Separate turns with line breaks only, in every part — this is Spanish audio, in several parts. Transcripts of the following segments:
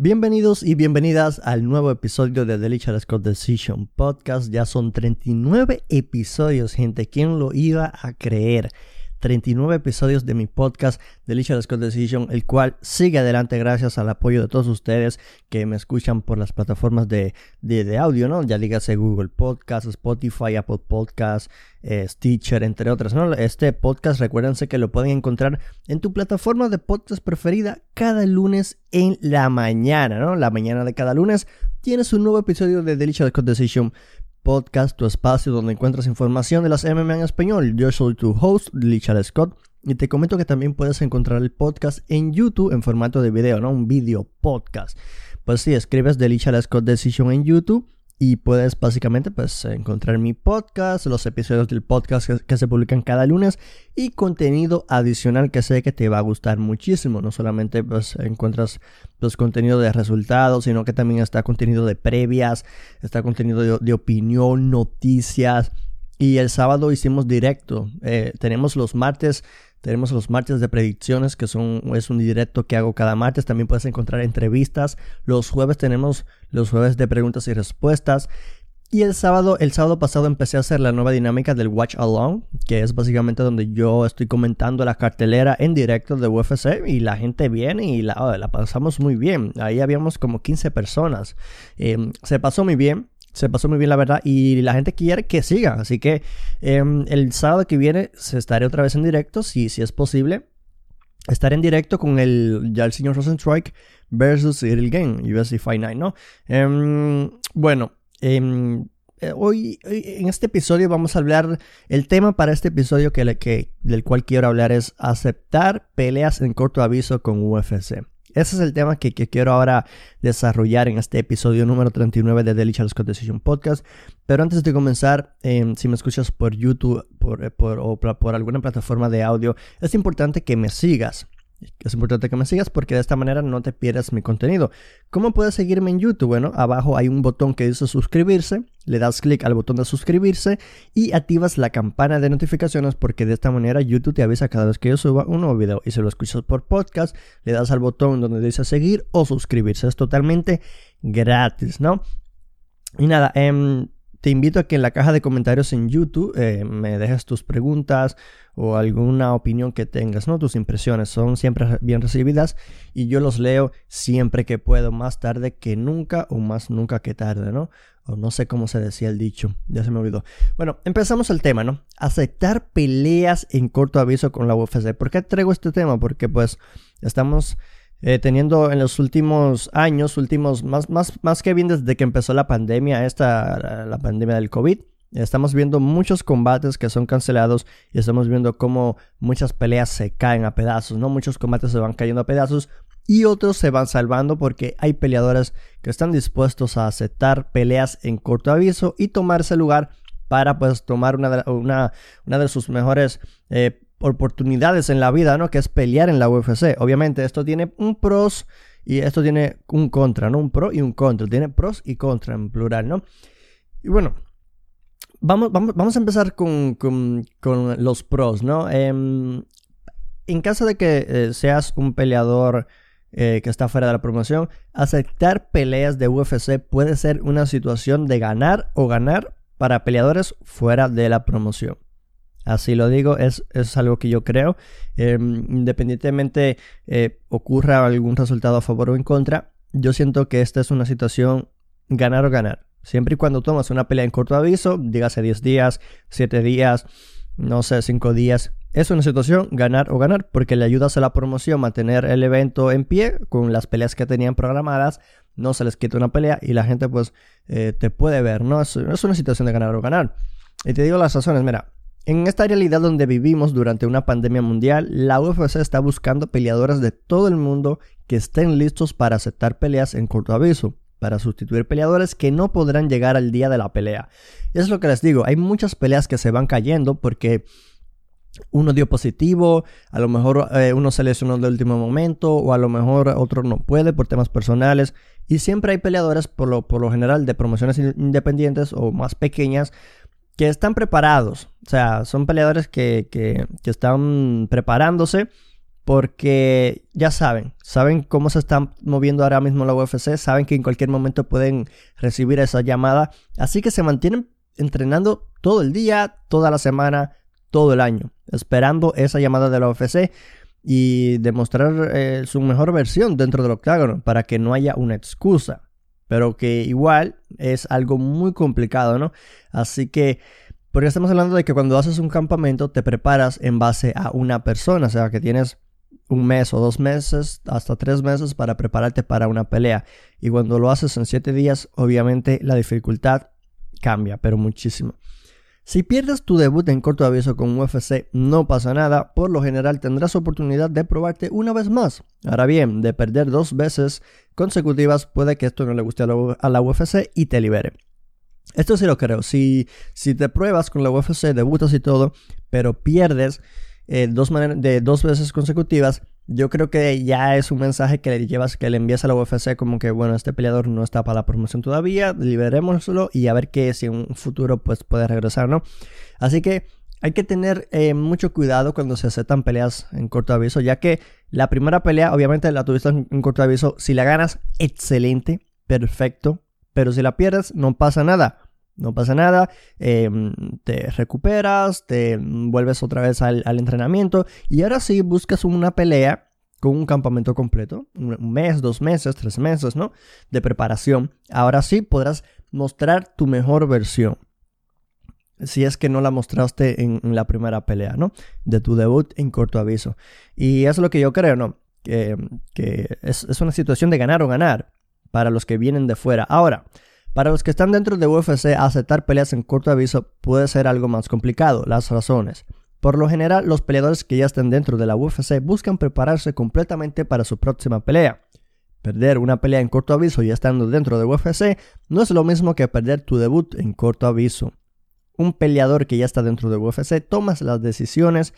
Bienvenidos y bienvenidas al nuevo episodio de The Lichal Scott Decision Podcast. Ya son 39 episodios, gente. ¿Quién lo iba a creer? 39 episodios de mi podcast The Lichal Scott Decision, el cual sigue adelante gracias al apoyo de todos ustedes que me escuchan por las plataformas de audio, ¿no? Ya dígase Google Podcast, Spotify, Apple Podcast, Stitcher, entre otras, ¿no? Este podcast, recuérdense que lo pueden encontrar en tu plataforma de podcast preferida cada lunes en la mañana, ¿no? La mañana de cada lunes tienes un nuevo episodio de The Lichal Scott Decision Podcast, tu espacio donde encuentras información de las MMA en español. Yo soy tu host, Lichal Scott, y te comento que también puedes encontrar el podcast en YouTube en formato de video, ¿no? Un video podcast. Pues sí, escribes The Lichal Scott Decision en YouTube y puedes básicamente encontrar mi podcast, los episodios del podcast que se publican cada lunes y contenido adicional que sé que te va a gustar muchísimo. No solamente encuentras contenido de resultados, sino que también está contenido de previas, está contenido de opinión, noticias. Y el sábado hicimos directo. Tenemos los martes de predicciones, que es un directo que hago cada martes. También puedes encontrar entrevistas. Los jueves tenemos los jueves de preguntas y respuestas. Y el sábado pasado empecé a hacer la nueva dinámica del Watch Along, que es básicamente donde yo estoy comentando la cartelera en directo de UFC y la gente viene y la pasamos muy bien. Ahí habíamos como 15 personas. Se pasó muy bien la verdad, y la gente quiere que siga, así que el sábado que viene estaré otra vez en directo, si es posible. Estaré en directo con el señor Rosenstrike versus Cyril Gane, UFC Fight Night, ¿no? Hoy en este episodio vamos a hablar, el tema para este episodio del cual quiero hablar es aceptar peleas en corto aviso con UFC. Ese es el tema que quiero ahora desarrollar en este episodio número 39 de The Lichal Scott Decision Podcast. Pero antes de comenzar, si me escuchas por YouTube o por alguna plataforma de audio, es importante que me sigas. Es importante que me sigas porque de esta manera no te pierdas mi contenido. ¿Cómo puedes seguirme en YouTube? Bueno, abajo hay un botón que dice suscribirse. Le das clic al botón de suscribirse y activas la campana de notificaciones porque de esta manera YouTube te avisa cada vez que yo suba un nuevo video. Y si lo escuchas por podcast, le das al botón donde dice seguir o suscribirse. Es totalmente gratis, ¿no? Y nada, te invito a que en la caja de comentarios en YouTube me dejes tus preguntas o alguna opinión que tengas, ¿no? Tus impresiones son siempre bien recibidas y yo los leo siempre que puedo, más tarde que nunca o más nunca que tarde, ¿no? O no sé cómo se decía el dicho, ya se me olvidó. Bueno, empezamos el tema, ¿no? Aceptar peleas en corto aviso con la UFC. ¿Por qué traigo este tema? Porque estamos teniendo en los últimos años, más que bien desde que empezó la pandemia, la pandemia del COVID, estamos viendo muchos combates que son cancelados y estamos viendo cómo muchas peleas se caen a pedazos, ¿no? Muchos combates se van cayendo a pedazos y otros se van salvando porque hay peleadores que están dispuestos a aceptar peleas en corto aviso y tomarse lugar para tomar una de sus mejores oportunidades en la vida, ¿no? Que es pelear en la UFC. Obviamente esto tiene un pros y esto tiene un contra, ¿no? Un pro y un contra. Tiene pros y contra en plural, ¿no? Y bueno, vamos a empezar con los pros, ¿no? En caso de que seas un peleador que está fuera de la promoción, aceptar peleas de UFC puede ser una situación de ganar o ganar para peleadores fuera de la promoción. Así lo digo, es algo que yo creo. Independientemente ocurra algún resultado a favor o en contra, yo siento que esta es una situación ganar o ganar. Siempre y cuando tomas una pelea en corto aviso, dígase 10 días, 7 días, no sé, 5 días, es una situación ganar o ganar porque le ayudas a la promoción a mantener el evento en pie con las peleas que tenían programadas, no se les quita una pelea y la gente te puede ver, ¿no? Es una situación de ganar o ganar. Y te digo las razones, mira. En esta realidad donde vivimos durante una pandemia mundial, la UFC está buscando peleadores de todo el mundo que estén listos para aceptar peleas en corto aviso, para sustituir peleadores que no podrán llegar al día de la pelea. Y es lo que les digo, hay muchas peleas que se van cayendo porque uno dio positivo, a lo mejor uno se lesionó de último momento o a lo mejor otro no puede por temas personales. Y siempre hay peleadores por lo general de promociones independientes o más pequeñas que están preparados, o sea, son peleadores que están preparándose porque ya saben cómo se están moviendo ahora mismo la UFC, saben que en cualquier momento pueden recibir esa llamada, así que se mantienen entrenando todo el día, toda la semana, todo el año, esperando esa llamada de la UFC y demostrar su mejor versión dentro del octágono para que no haya una excusa, pero que igual es algo muy complicado, ¿no? Así que, porque estamos hablando de que cuando haces un campamento te preparas en base a una persona, o sea que tienes un mes o 2 meses, hasta 3 meses para prepararte para una pelea, y cuando lo haces en 7 días, obviamente la dificultad cambia, pero muchísimo. Si pierdes tu debut en corto aviso con UFC, no pasa nada, por lo general tendrás oportunidad de probarte una vez más. Ahora bien, de perder 2 veces consecutivas, puede que esto no le guste a la UFC y te libere. Esto sí lo creo, si te pruebas con la UFC, debutas y todo, pero pierdes de 2 veces consecutivas, yo creo que ya es un mensaje que le envías a la UFC como que, bueno, este peleador no está para la promoción todavía, liberémoslo y a ver que si en un futuro pues puede regresar, ¿no? Así que hay que tener mucho cuidado cuando se aceptan peleas en corto aviso, ya que la primera pelea obviamente la tuviste en corto aviso, si la ganas, excelente, perfecto, pero si la pierdes, no pasa nada. No pasa nada, te recuperas, te vuelves otra vez al entrenamiento y ahora sí buscas una pelea con un campamento completo, 1 mes, 2 meses, 3 meses, ¿no? De preparación. Ahora sí podrás mostrar tu mejor versión, si es que no la mostraste en la primera pelea, ¿no? De tu debut en corto aviso. Y eso es lo que yo creo, ¿no? Que es una situación de ganar o ganar para los que vienen de fuera. Ahora, para los que están dentro de UFC, aceptar peleas en corto aviso puede ser algo más complicado. Las razones. Por lo general, los peleadores que ya están dentro de la UFC buscan prepararse completamente para su próxima pelea. Perder una pelea en corto aviso ya estando dentro de UFC no es lo mismo que perder tu debut en corto aviso. Un peleador que ya está dentro de UFC toma las decisiones.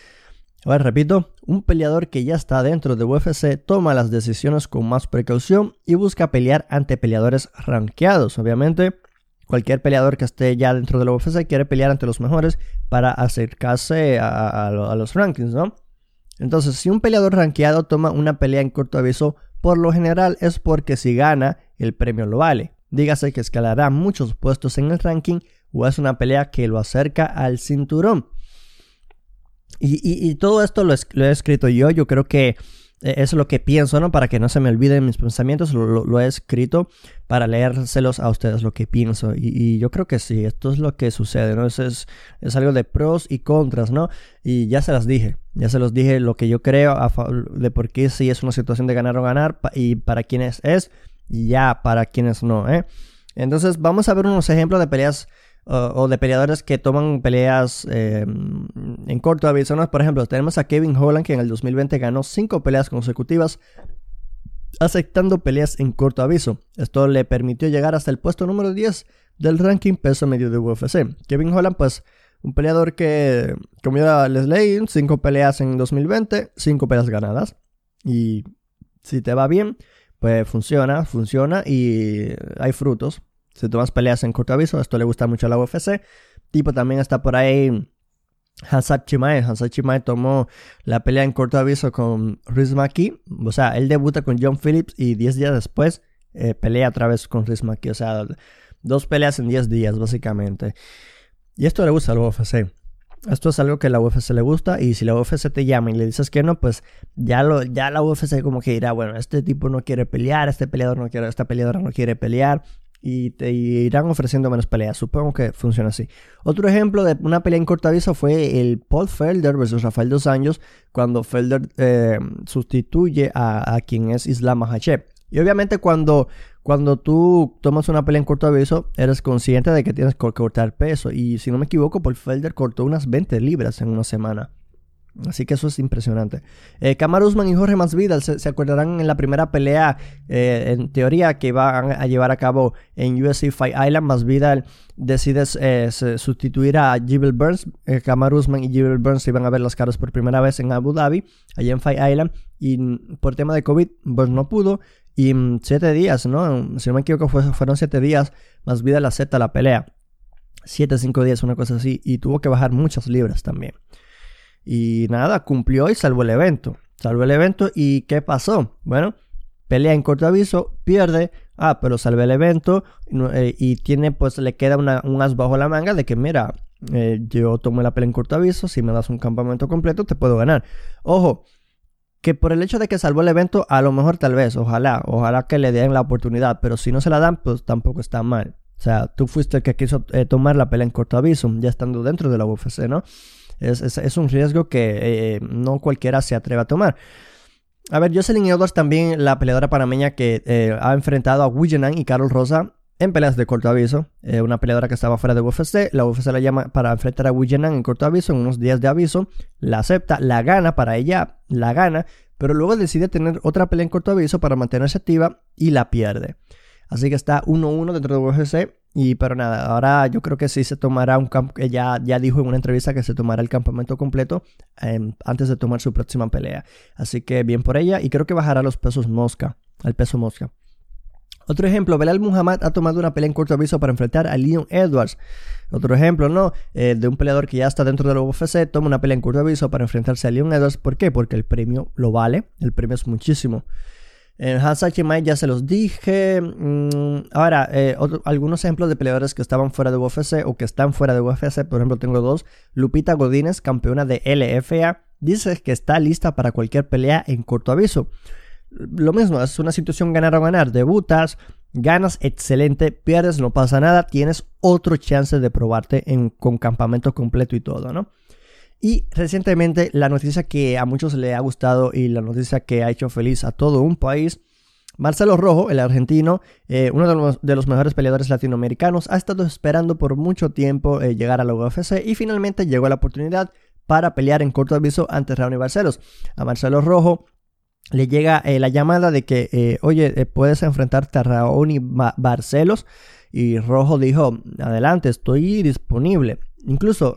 Un peleador que ya está dentro de UFC toma las decisiones con más precaución y busca pelear ante peleadores rankeados. Obviamente, cualquier peleador que esté ya dentro de la UFC quiere pelear ante los mejores para acercarse a los rankings, ¿no? Entonces, si un peleador rankeado toma una pelea en corto aviso, por lo general es porque si gana, el premio lo vale. Dígase que escalará muchos puestos en el ranking o es una pelea que lo acerca al cinturón. Y todo esto lo he escrito yo creo que eso es lo que pienso, ¿no? Para que no se me olviden mis pensamientos, lo he escrito para leérselos a ustedes lo que pienso. Y yo creo que sí, esto es lo que sucede, ¿no? Es algo de pros y contras, ¿no? Y ya se los dije lo que yo creo de por qué sí es una situación de ganar o ganar y para quienes es y ya para quienes no, ¿eh? Entonces vamos a ver unos ejemplos de peleas o de peleadores que toman peleas en corto aviso, ¿no? Por ejemplo, tenemos a Kevin Holland, que en el 2020 ganó 5 peleas consecutivas aceptando peleas en corto aviso. Esto le permitió llegar hasta el puesto número 10 del ranking peso medio de UFC. Kevin Holland, pues, un peleador que, como ya les leí, 5 peleas en 2020, 5 peleas ganadas. Y si te va bien, pues funciona y hay frutos. Si tomas peleas en corto aviso, esto le gusta mucho a la UFC. Tipo, también está por ahí Khamzat Chimaev. Khamzat Chimaev tomó la pelea en corto aviso con Rhys McKee. O sea, él debuta con John Phillips y 10 días después pelea otra vez con Rhys McKee. O sea, 2 peleas en 10 días, básicamente. Y esto le gusta a la UFC. Esto es algo que a la UFC le gusta. Y si la UFC te llama y le dices que no, pues ya la UFC como que dirá, bueno, este tipo no quiere pelear, esta peleadora no quiere pelear. Y te irán ofreciendo menos peleas. Supongo que funciona así. Otro ejemplo de una pelea en corto aviso fue el Paul Felder versus Rafael Dos Anjos, cuando Felder sustituye a quien es Islam Makhachev. Y obviamente cuando tú tomas una pelea en corto aviso, eres consciente de que tienes que cortar peso. Y si no me equivoco, Paul Felder cortó unas 20 libras en una semana. Así que eso es impresionante. Kamaru Usman y Jorge Masvidal se acordarán en la primera pelea, en teoría, que iban a llevar a cabo en UFC Fight Island. Masvidal decide sustituir a Gilbert Burns. Kamaru Usman y Gilbert Burns se iban a ver las caras por primera vez en Abu Dhabi, allá en Fight Island. Y por tema de COVID, Burns no pudo. Y 7 días, ¿no? Si no me equivoco, fueron 7 días. Masvidal acepta la pelea. 5 días, una cosa así. Y tuvo que bajar muchas libras también. Y nada, cumplió y salvó el evento. salvó el evento y ¿qué pasó? Bueno, pelea en corto aviso, pierde, pero salvé el evento y tiene, pues le queda un as bajo la manga de que mira, yo tomé la pelea en corto aviso, si me das un campamento completo te puedo ganar. Ojo, que por el hecho de que salvó el evento, a lo mejor tal vez, ojalá que le den la oportunidad, pero si no se la dan, pues tampoco está mal. O sea, tú fuiste el que quiso tomar la pelea en corto aviso, ya estando dentro de la UFC, ¿no? Es un riesgo que no cualquiera se atreve a tomar. A ver, Jocelyn Edwards también, la peleadora panameña que ha enfrentado a Wu Jinan y Carol Rosa en peleas de corto aviso. Una peleadora que estaba fuera de UFC. La UFC la llama para enfrentar a Wu Jinan en corto aviso, en unos días de aviso. La acepta, la gana para ella, la gana. Pero luego decide tener otra pelea en corto aviso para mantenerse activa y la pierde. Así que está 1-1 dentro de UFC. Pero nada, ahora yo creo que sí se tomará ya dijo en una entrevista que se tomará el campamento completo antes de tomar su próxima pelea. Así que bien por ella y creo que bajará los pesos mosca, al peso mosca. Otro ejemplo, Belal Muhammad ha tomado una pelea en corto aviso para enfrentar a Leon Edwards. Otro ejemplo, ¿no? De un peleador que ya está dentro de la UFC, toma una pelea en corto aviso para enfrentarse a Leon Edwards. ¿Por qué? Porque el premio lo vale, el premio es muchísimo. Hamza Chimaev ya se los dije. Ahora, algunos ejemplos de peleadores que estaban fuera de UFC o que están fuera de UFC. Por ejemplo, tengo dos. Lupita Godínez, campeona de LFA, dice que está lista para cualquier pelea en corto aviso. Lo mismo, es una situación ganar o ganar. Debutas, ganas, excelente, pierdes, no pasa nada. Tienes otro chance de probarte con campamento completo y todo, ¿no? Y recientemente la noticia que a muchos le ha gustado y la noticia que ha hecho feliz a todo un país, Marcelo Rojo, el argentino, uno de los mejores peleadores latinoamericanos, ha estado esperando por mucho tiempo llegar a la UFC y finalmente llegó la oportunidad para pelear en corto aviso ante Raoni Barcelos. A Marcelo Rojo le llega la llamada de que, oye, puedes enfrentarte a Raoni Barcelos, y Rojo dijo, adelante, estoy disponible. Incluso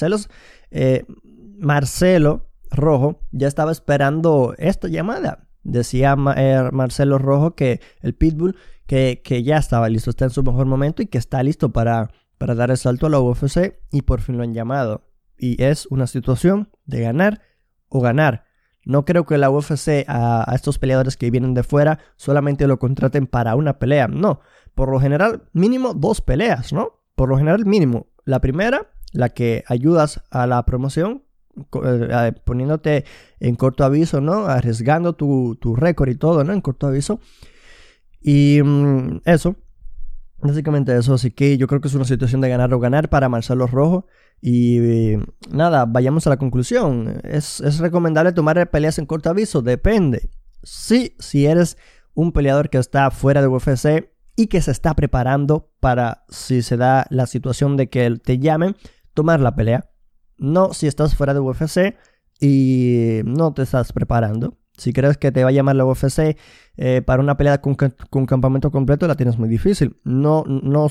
Marcelo Rojo ya estaba esperando esta llamada. Decía Marcelo Rojo que el Pitbull que ya estaba listo, está en su mejor momento y que está listo para dar el salto a la UFC y por fin lo han llamado. Y es una situación de ganar o ganar. No creo que la UFC a estos peleadores que vienen de fuera solamente lo contraten para una pelea. No, por lo general mínimo 2 peleas, ¿no? Por lo general mínimo. La primera, la que ayudas a la promoción, poniéndote en corto aviso, ¿no? Arriesgando tu récord y todo, ¿no? En corto aviso. Y eso, básicamente eso. Así que yo creo que es una situación de ganar o ganar para Marcelo Rojo. Y nada, vayamos a la conclusión. ¿Es recomendable tomar peleas en corto aviso? Depende. Sí, si eres un peleador que está fuera de UFC y que se está preparando para, si se da la situación de que te llamen, tomar la pelea. No si estás fuera de UFC y no te estás preparando. Si crees que te va a llamar la UFC para una pelea con campamento completo, la tienes muy difícil. No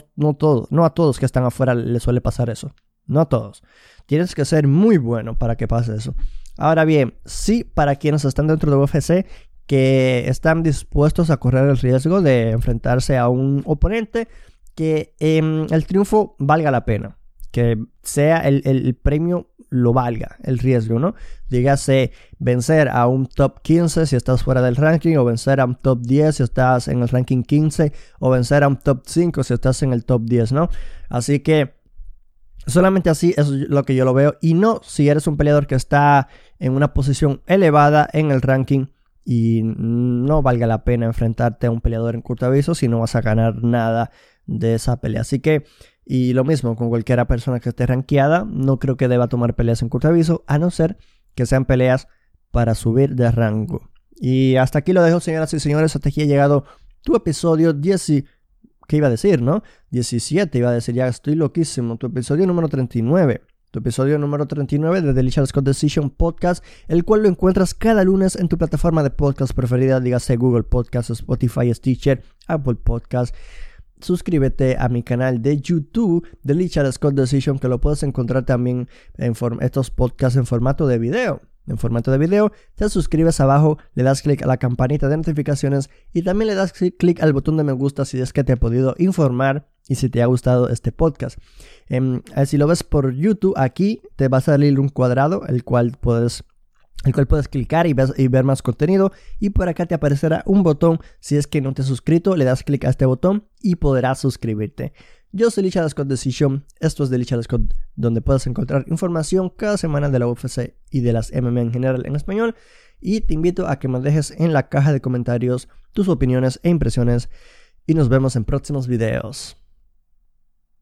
a todos que están afuera les suele pasar eso. No a todos. Tienes que ser muy bueno para que pase eso. Ahora bien, sí, para quienes están dentro de UFC que están dispuestos a correr el riesgo de enfrentarse a un oponente que el triunfo valga la pena. Que sea el premio lo valga, el riesgo, ¿no? Dígase vencer a un top 15 si estás fuera del ranking, o vencer a un top 10 si estás en el ranking 15, o vencer a un top 5 si estás en el top 10, ¿no? Así que solamente así es lo que yo lo veo, y no si eres un peleador que está en una posición elevada en el ranking y no valga la pena enfrentarte a un peleador en corto aviso si no vas a ganar nada de esa pelea. Así que, y lo mismo con cualquier persona que esté rankeada, no creo que deba tomar peleas en corto aviso, a no ser que sean peleas para subir de rango. Y hasta aquí lo dejo, señoras y señores. Hasta aquí ha llegado tu episodio 10. ¿Qué iba a decir, no? 17, iba a decir, ya estoy loquísimo. Tu episodio número 39. Tu episodio número 39 de The Richard Scott Decision Podcast, el cual lo encuentras cada lunes en tu plataforma de podcast preferida, dígase Google Podcast, Spotify, Stitcher, Apple Podcast. Suscríbete a mi canal de YouTube de Richard Scott Decision, que lo puedes encontrar también en estos podcasts en formato de video. En formato de video, te suscribes abajo, le das clic a la campanita de notificaciones y también le das clic al botón de me gusta si es que te he podido informar y si te ha gustado este podcast. Si lo ves por YouTube, aquí te va a salir un cuadrado, el cual puedes el cual puedes clicar y ver más contenido, y por acá te aparecerá un botón. Si es que no te has suscrito, le das clic a este botón y podrás suscribirte. Yo soy Licha Scott Decision, esto es de Licha Scott, donde puedes encontrar información cada semana de la UFC y de las MMA en general en español, y te invito a que me dejes en la caja de comentarios tus opiniones e impresiones, y nos vemos en próximos videos.